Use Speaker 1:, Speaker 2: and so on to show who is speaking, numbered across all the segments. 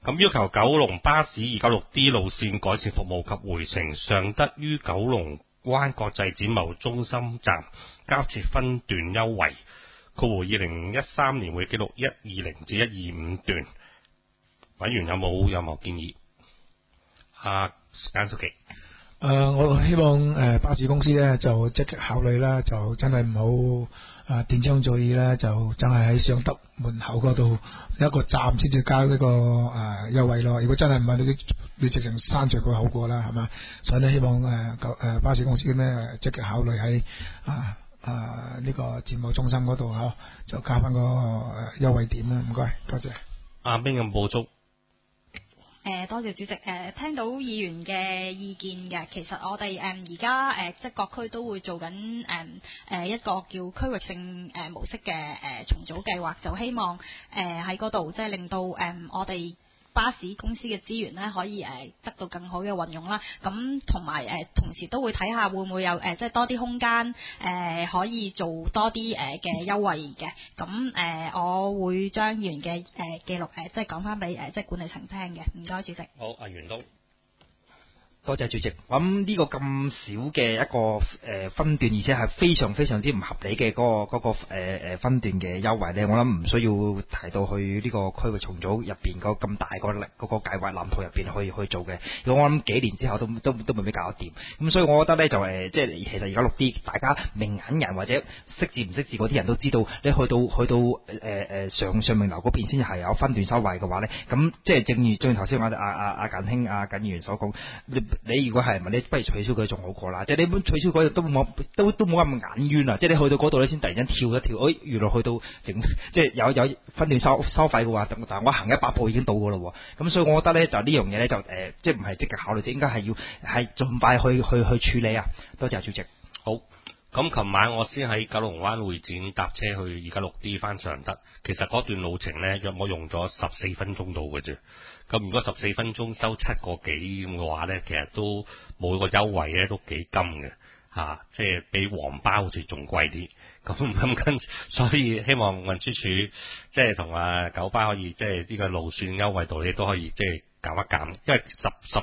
Speaker 1: 咁要求九龍巴士 296D 路線改善服務及回程尚德於九龍灣國際展貿中心站加設分段優惠，括弧2013年會記錄120至125段。委員有冇任何建議？簡書記。
Speaker 2: 我希望巴士公司咧就積極考慮啦，就真係唔好斷章取義啦，就真係喺尚德門口嗰度一個站先至加呢個優惠咯。如果真係唔係你直情刪除佢好過啦，係嘛？所以咧希望巴士公司咧積極考慮喺呢個展貿中心嗰度就加翻個優惠點啦。唔該，多謝。
Speaker 1: 阿邊咁補足？
Speaker 3: 多謝主席。聽到議員嘅意見嘅，其實我哋而家即係各區都會做緊一個叫區域性模式嘅重組計劃，就希望喺嗰度即係令到我哋巴士公司嘅資源咧可以得到更好嘅運用啦。咁同埋同時都會睇下會唔會有即係多啲空間可以做多啲嘅優惠嘅。咁我會將議員嘅記錄即係講翻俾即係管理層聽嘅。唔該，主席。
Speaker 1: 好，阿袁東。
Speaker 4: 多謝主席。咁呢個咁少嘅一個分段，而且係非常非常之唔合理嘅嗰個分段嘅優惠呢，我諗唔需要提到去呢個區域重組入邊個咁大個嗰個計劃藍圖入邊去做嘅。如果我諗幾年之後都未必搞得掂。咁所以我覺得呢，就即係其實而家錄啲大家明眼人或者識字唔識字嗰啲人都知道，你去到上明樓嗰邊先係有分段收惠嘅話呢，咁即係正如頭先阿簡兄簡議員所講。你如果係你不如取消佢仲好過啦，即係你本取消嗰度都冇咁眼冤啊！即係你去到嗰度咧，先突然間跳一跳，原來去到即係有分段收費嘅話，但係我行100步已經到㗎咯喎。咁所以我覺得咧，就呢樣嘢咧就即係唔係積極考慮，應該係要係盡快去處理啊！多謝主席。
Speaker 1: 好，咁琴晚我先喺九龍灣會展搭車去296D 翻尚德，其實嗰段路程咧約我用咗14分鐘到嘅啫。咁如果14分鐘收7個幾咁嘅話咧，其實都冇個優惠咧，都幾金嘅即係比黃包好似仲貴啲。咁跟，所以希望運輸署即係同九巴可以即係呢個路線優惠度咧都可以即係減一減，因為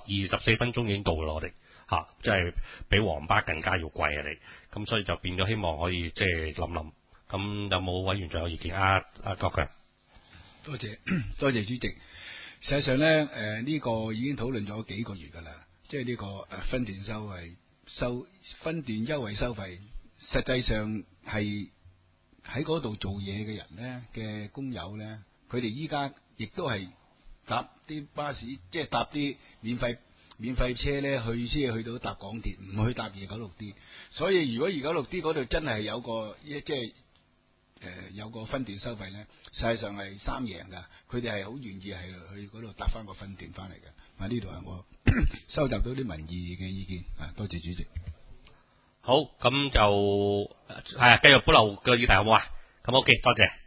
Speaker 1: 14分鐘已經到啦，我哋即係比黃巴更加要貴啊你。咁所以就變咗希望可以即係諗諗。咁有冇委員仲有意見？郭強。
Speaker 5: 多謝主席。實際上咧，呢個已經討論咗幾個月㗎啦，即係呢個分段分段優惠收費，實際上係喺嗰度做嘢嘅人咧嘅工友咧，佢哋依家亦都係搭啲巴士，即係搭啲免費車咧先去到搭港鐵，唔去搭296D。所以如果296D嗰度真係有個即係有個分段收費咧，實際上係三贏㗎。佢哋係好願意係去嗰度搭翻個分段翻嚟嘅。呢度係我收集到啲民意嘅意見。多謝主席。
Speaker 1: 好，咁就繼續保留個議題好唔好啊？咁 OK，多謝。